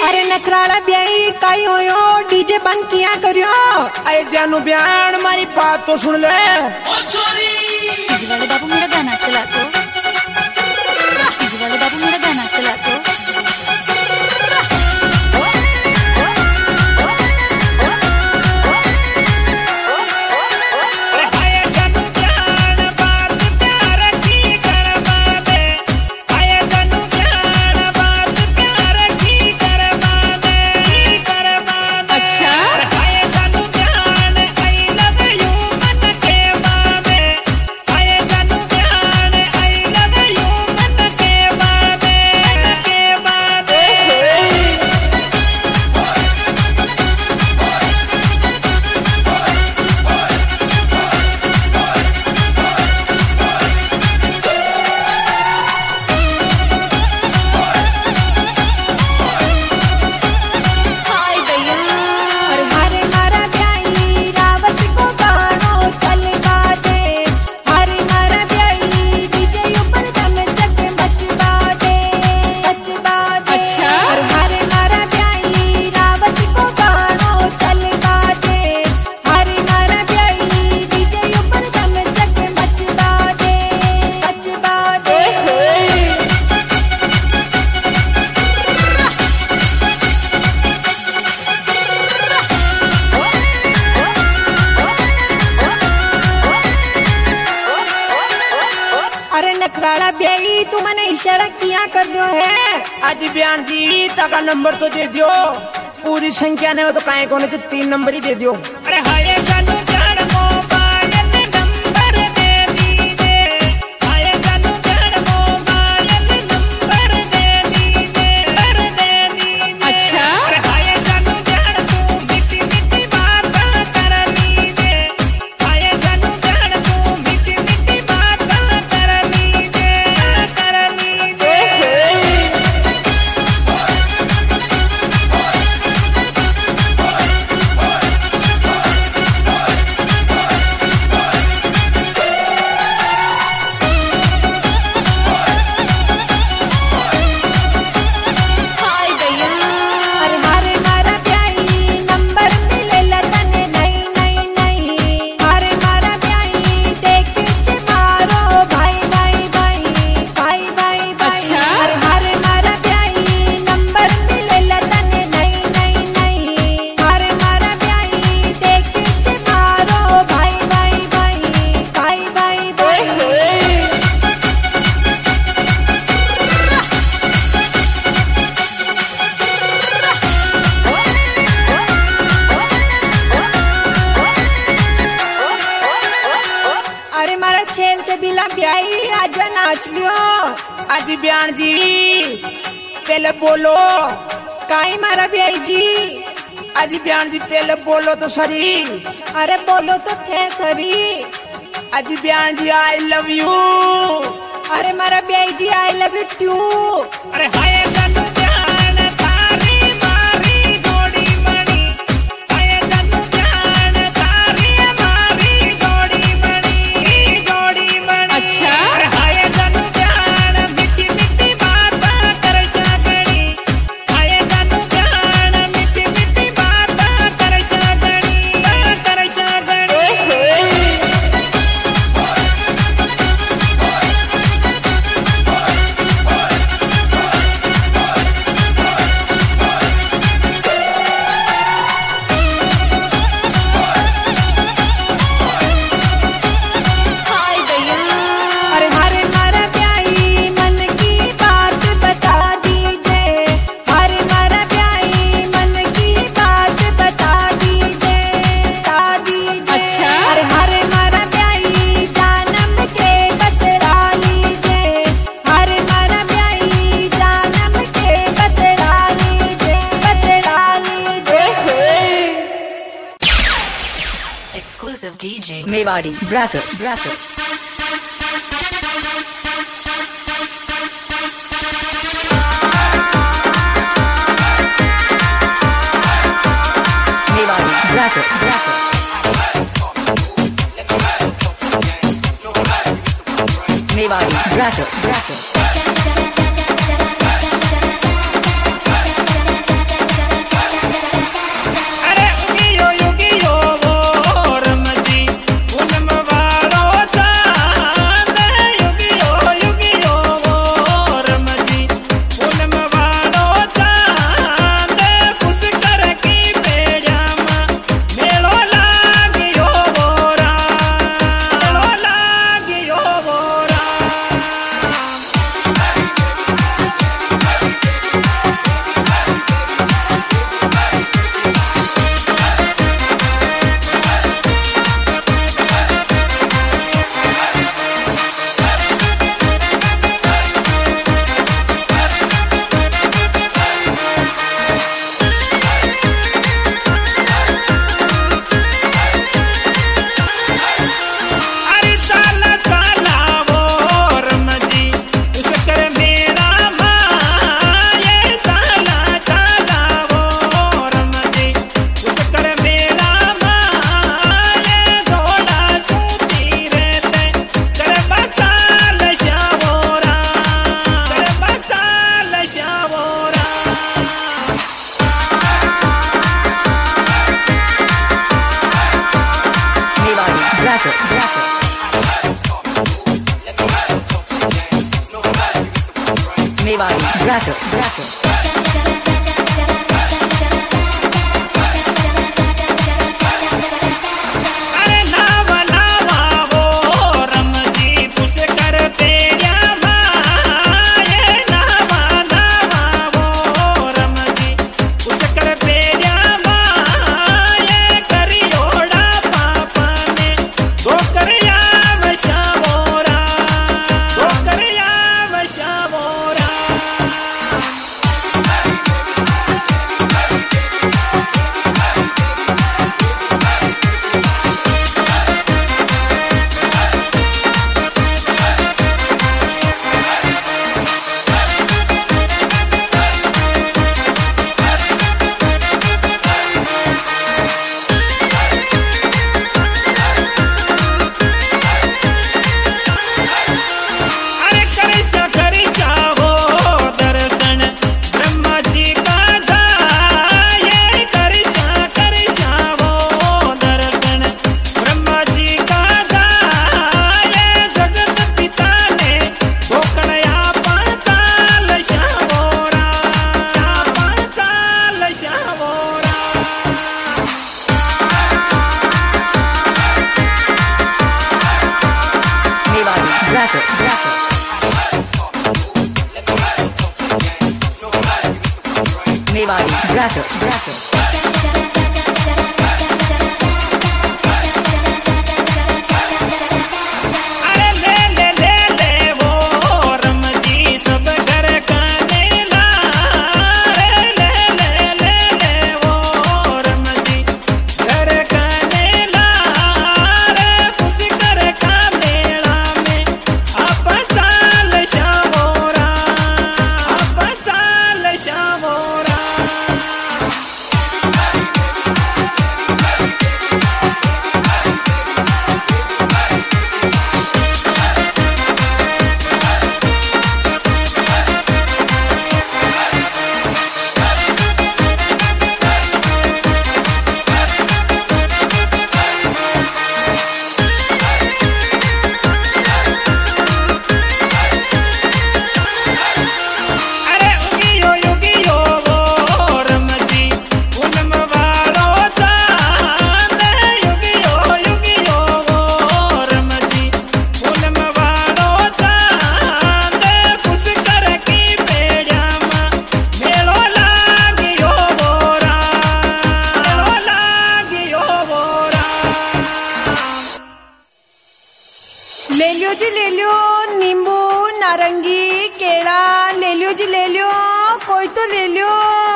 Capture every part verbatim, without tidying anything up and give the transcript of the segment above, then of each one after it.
अरे नखराड़ा ब्याई काई होयो डीजे बंद किया करियो। अरे जानू ब्यान मारी बात तो सुन ले। डीजे वाले बाबू मेरा गाना चला तो, डीजे वाले बाबू मेरा गाना चला तो। नखराड़ा ब्याई तू मैंने इशारा किया कर रहा है। आज बयान जी तका नंबर तो दे दियो, पूरी संख्या ने तो काहे कोने से तीन नंबर ही दे दियो। अरे हाय जानू जान मोबाइल नंबर दे दीजिए, हाय जानू जान मोबाइल नंबर दे दीजिए, कर दे दीजिए। अच्छा अरे हाय जानू जान तू मिठी मिठी बात कर लीजिए, हाय जानू जान तू मिठी मिठी बात कर लीजिए, कर लीजिए। छेल से बिला ब्याई आज नाच लियो। आज बयान जी पहले बोलो काई मारा ब्याई जी। आज बयान जी पहले बोलो तो सरी। अरे बोलो तो थे सरी। आज बयान जी आई लव यू। अरे मारा ब्याई जी आई लव यू टू। अरे हाय जानू जान तारी मारी जोड़ी बनी, हाय जानू जान तारी मारी जोड़ी बनी, जोड़ी बनी। अच्छा अरे हाय जानू जान मिठी मिठी बात कर सकनी, हाय जानू जान मिठी मिठी बात कर सकनी, कर सकनी। Exclusive D J Mewadi Brazzers Brazzers Mewadi Brazzers Brazzers Mewadi Brazzers Brazzers brackets, brackets. Brackets, brackets. Maybe brackets, brackets. ले लियो जी ले लियो, नींबू नारंगी केला ले लियो जी ले लियो, कोई तो ले लियो।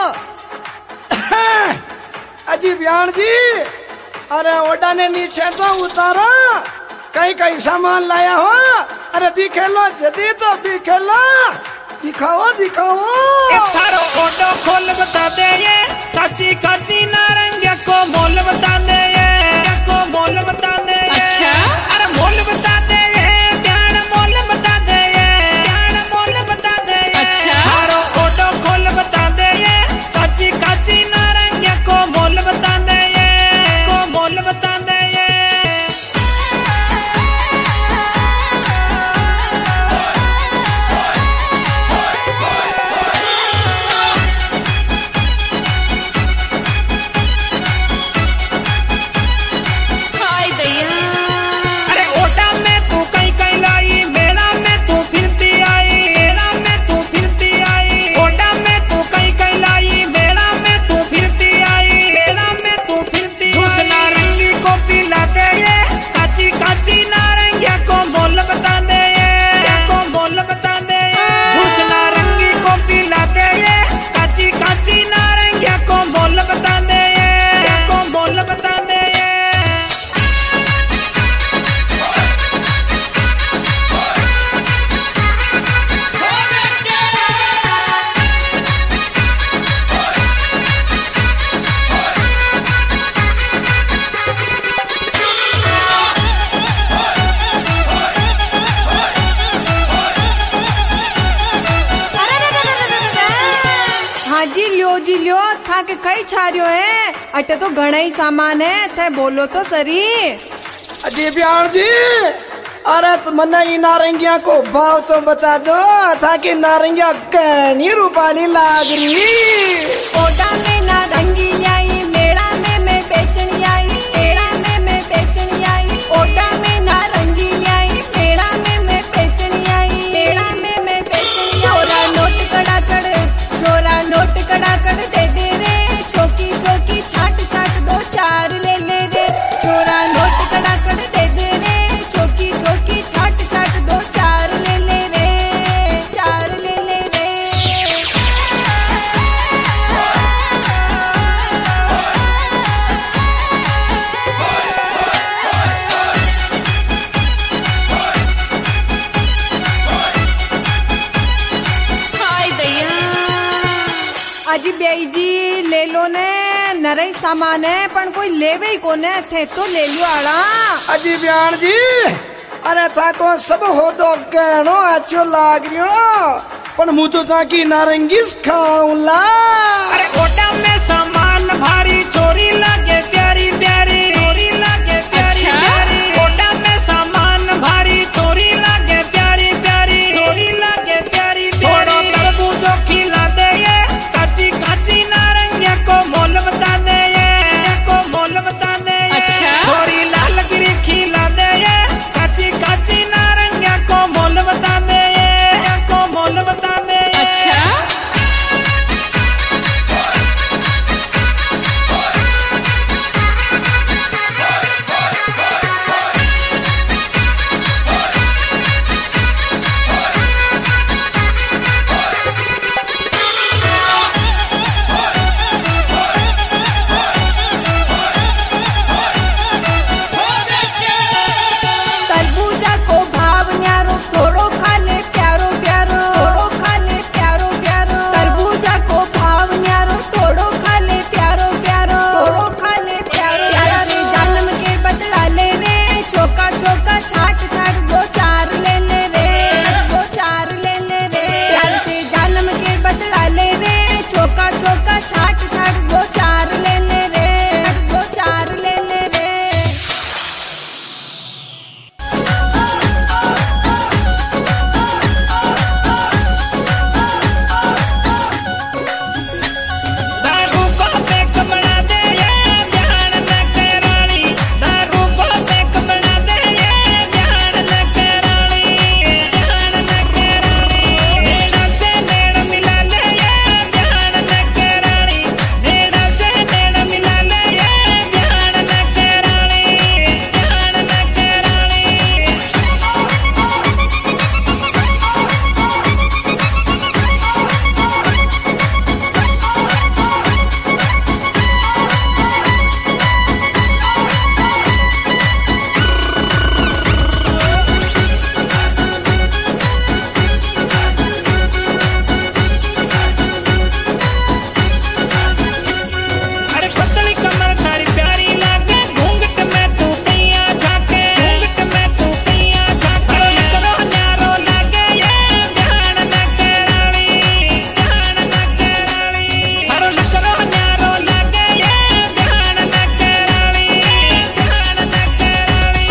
अजी बयान जी, अरे ओडा ने नीचे तो उतारो, कई कई सामान लाया हो। अरे दिखे लो जदी तो दिखे लो, दिखाओ दिखाओ। थारो ओडो खोल बता दे ये, काची काची नारंगी को मोल बता दे ये, को मोल बता दे ये। अच्छा? अरे मोल बता दे ये, ध्यान मोल बता दे ये, ध्यान मोल बता दे ये। अच्छा? थारो ओडो खोल बता दे ये, काची काची नारंगी को मोल बता दे ये, को मोल बता दे ये। जी लियो जी लियो, था के कई छारियो है, अटे तो घना ही सामान है, थे बोलो तो सरी। अजी बयान जी, अरे तो मना ये नारंगिया को भाव तो बता दो ताकि नारंगिया कहनी रूपाली लाग रही। ओटा में नारंगी आई मेला में मैं बेचनी आई मेला में मैं बेचनी आई ओटा में नारंगी आई मेला में मैं बेचनी आई मेला में मैं बेचनी छोरा नोट कड़ाकड़ छोरा नोट कड़ाकड़ दे दे रे छोकी छोकी छाट छाट दो चार ले ले रे छोरा नोट कड़ाकड़ दे दे रे छोकी छोकी छाट छाट दो चार ले ले रे चार ले ले रे। हाय दैया अजी बेई जी ले लो ने नरई सामान है पण कोई लेवे ही कोने थे तो ले लियो आड़ा। अजी बयान जी अरे था को सब हो तो कहनो अच्छो लाग रियो पण मुँह तो ताकि नारंगी खाऊला। अरे ओटा में सामान भारी चोरी लागे प्यारी प्यारी चोरी लागे प्यारी अच्छा? प्यारी ओटा में सामान भारी चोरी लागे प्यारी प्यारी चोरी लागे प्यारी थोड़ा तरबूजो खिला दे ये काची काची नारंगिया को मोल बता दे ये को मोल बता दे ये अच्छा? थोड़ी लाल गिरी खिला दे ये काची काची नारंगिया को मोल बता दे ये को मोल बता दे ये। अच्छा तरबूजा को भाव न्यारो थोड़ो खा ले प्यारो प्यारो थोड़ो खा ले प्यारो प्यारो तरबूजा को भाव न्यारो थोड़ो खा ले प्यारो प्यारो थोड़ो खा ले प्यारो प्यारो रे जन्म के बदला ले रे चौका चौका छाट छाट दो चार ले ले रे दो चार ले ले रे प्यार से जन्म के बदला ले रे चौका चौका छाट छाट दो चार ले ले रे दो चार ले ले रे। दारू को पैक बना दे ये ध्यान न करानी दारू को पैक बना दे ये ध्यान न करानी ध्यान न करानी नेड़ा से नेड़ा मिला ले ये ध्यान न करानी नेड़ा से नेड़ा मिला ले ये ध्यान न करानी ध्यान न करानी। अरे पतली कमर थारी प्यारी लागे घूंघट में तू पिया झाके घूंघट में तू पिया झाके अरे करो न्यारो लागे ये ध्यान न करानी ध्यान न करानी अरे करो न्यारो लागे ये ध्यान न करानी ध्यान न करानी।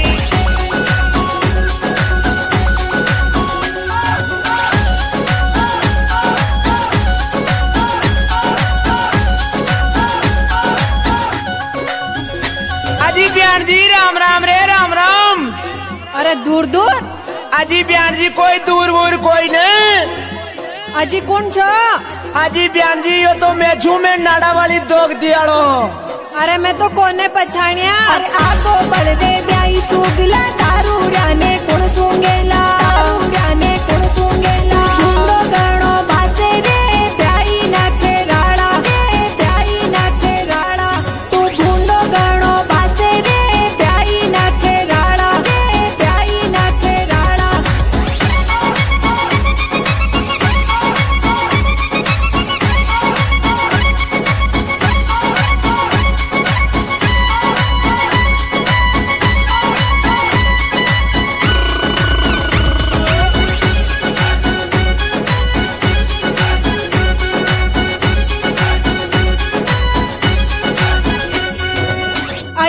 अजी बयान जी राम राम रे राम राम। अरे दूर दूर अजी बयान जी कोई दूर वूर कोई नहीं। अजी कौन छो? अजी बयान जी यो तो मैं छू में नाड़ा वाली दोग दियाड़ो। अरे मैं तो कोने पछाणिया अरे आगो बढ़ रे ब्याई सूगला दारू राने कुण सूंगेला दारू राने कुण सूंगेला ढूंढो गणो बासे रे ब्याई नाखे राड़ा रे ब्याई नाखे राड़ा तू ढूंढो गणो बासे रे ब्याई नाखे राड़ा रे ब्याई नाखे राड़ा।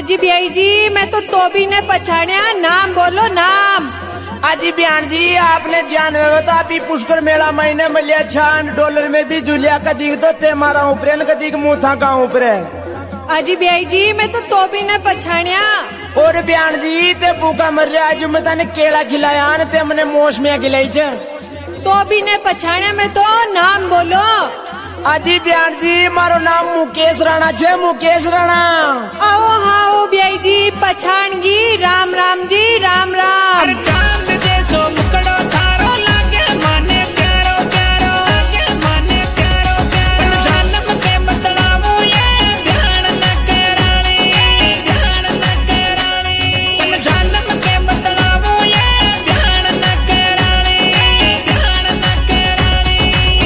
अजी बियाई जी मैं तो तो भी ने पछाड़िया, नाम बोलो नाम। अजी बयान जी आपने ध्यान में बता अभी पुष्कर मेला महीने में लिया छान डॉलर में भी जुलिया कदीक तो ते मारा ऊपर कदीक मुँह था गाँव ऊपर। अजी बियाई जी मैं तो तो भी ने पछाड़िया। और बयान जी ते भूखा मर रहा आज मैं तने केला खिलाया न ते मैंने मौसमिया खिलाई छ। तो भी ने पछाड़िया में तो नाम बोलो। अजी बयान जी मारो नाम मुकेश राणा छे, मुकेश राणा। आओ हाँ बियाई जी पछाण गी, राम राम जी राम राम। चांद जैसो मुकड़ो थारो लागे माने प्यारो प्यारो, लागे माने प्यारो प्यारो। जन्म के बदलावो ये ध्यान न करानी, ध्यान न करानी। जन्म के बदलावो ये ध्यान न करानी, ध्यान न करानी।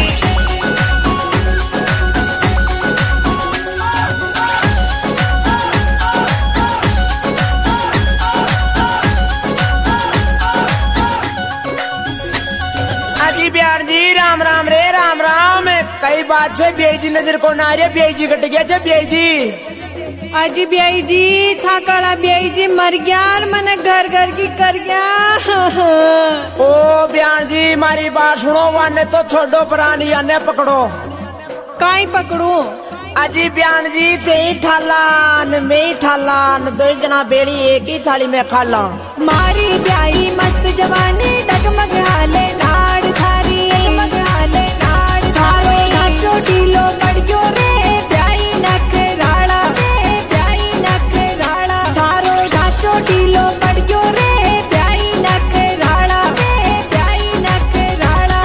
अजी बयान जी राम राम रे राम राम। कई बात से बियाई जी नजर को ना रे बियाई जी कट गया छे बियाई जी। अजी बियाई जी था कड़ा बियाई जी मर गया और मैंने घर घर की कर गया। ओ बयान जी मारी बात सुनो, वाने तो छोड़ो प्राणी याने पकड़ो। काई पकड़ू? अजी बयान जी ते ही ठालान में ही ठालान, दो जना बेड़ी एक ही थाली में खाला। मारी ब्याई मस्त जवानी डगमग हाले नाड़ थारी, डगमग हाले नाड़ थारो। नाचो ढीलो पड़ियो रे ब्याई नख राड़ा, रे ब्याई नख राड़ा थारो। नाचो ढीलो पड़ियो रे ब्याई नख राड़ा, रे ब्याई नख राड़ा।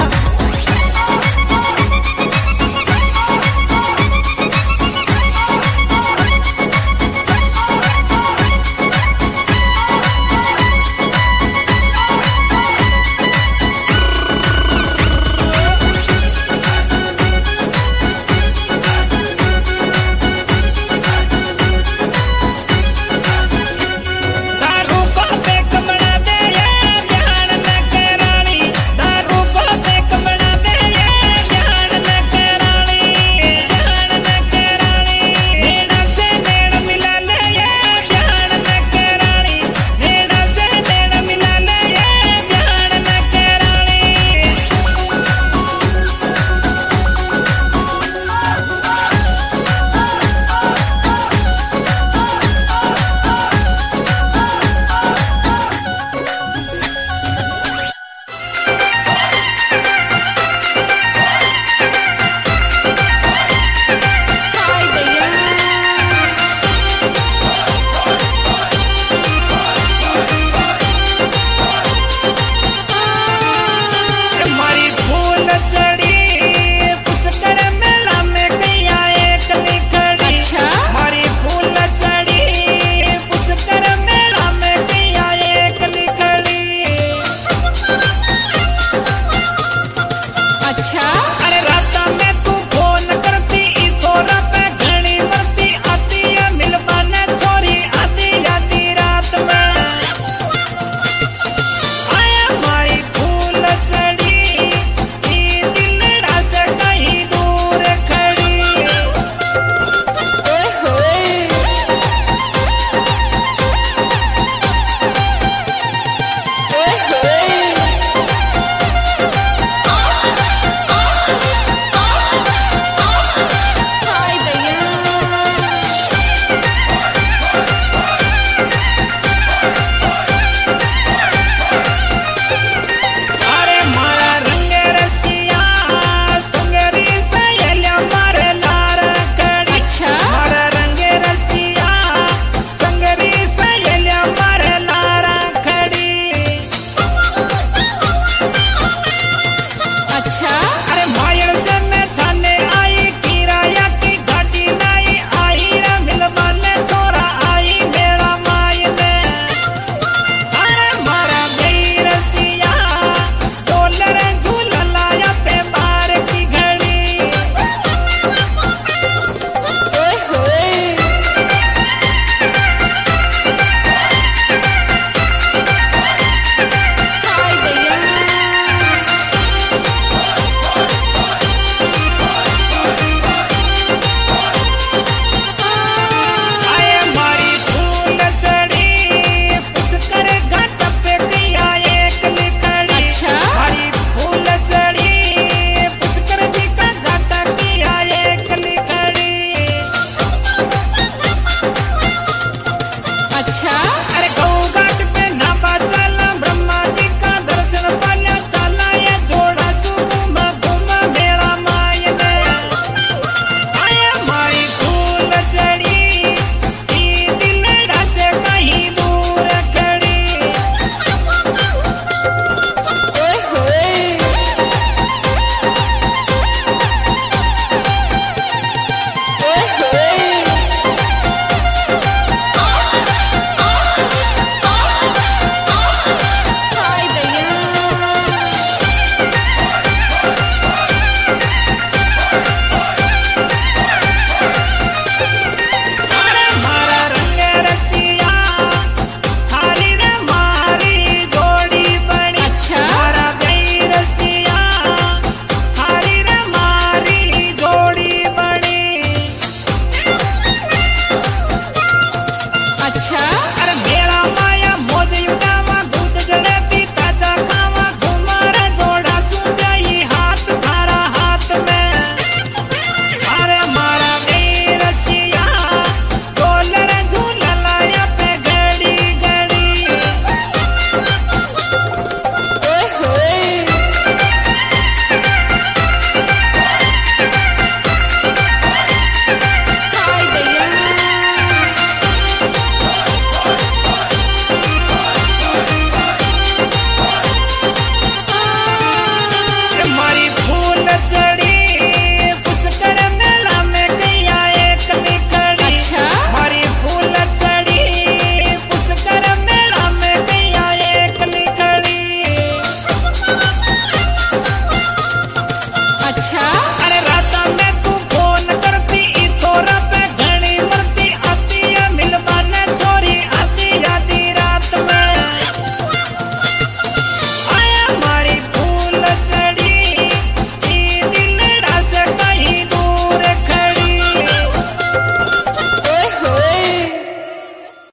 Thank you.